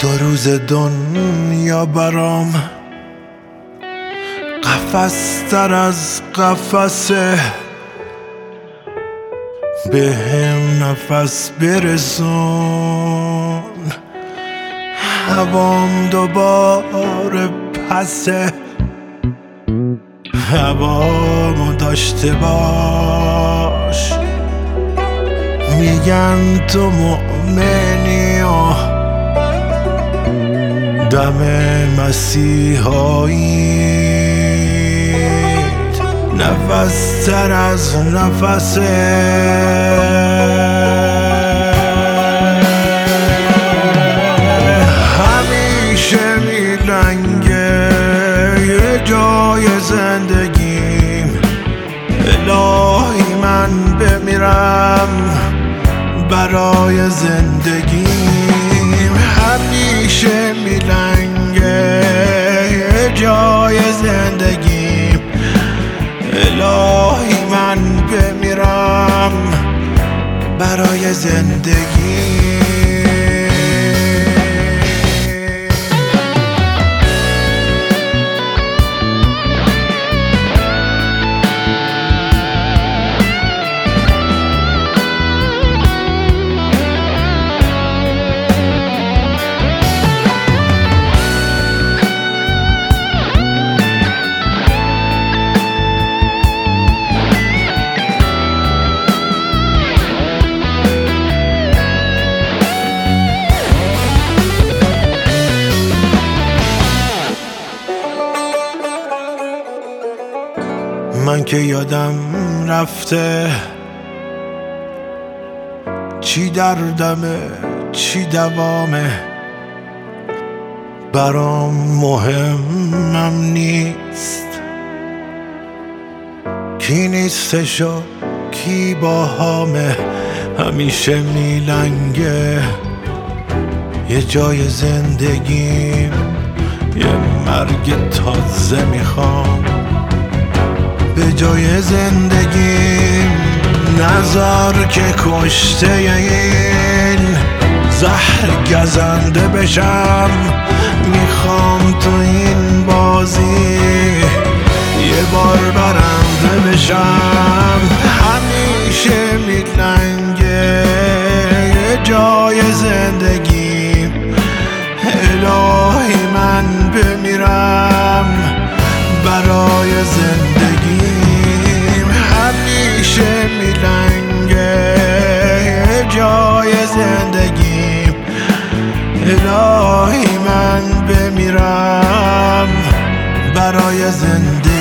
دو روز دنیا برام قفس تر از قفسه، به هم نفس برسون، هوام دوباره پسه، هوامو داشته باش. میگن تو مؤمنی و دم مسیحاییت نفس تر از نفسه. همیشه میلنگه یه جای زندگیم، الهی من بمیرم برای زندگیم. همیشه میلنگه یه جای زندگیم، الهی من بمیرم برای زندگیم. من که یادم رفته چی دردمه چی دوامه، برام مهمم نیست کی نیستش و کی باهامه. همیشه میلنگه یه جای زندگیم، یه مرگ تازه میخوام به جای زندگیم. نذار که کشته این زهر گزنده بشم، میخوام تو این بازی یه بار برنده بشم. همیشه میلنگه یه جای زندگیم، الهی من بمیرم برای زندگیم. همیشه میلنگه یه جای زندگیم، الهی من بمیرم برای زندگیم.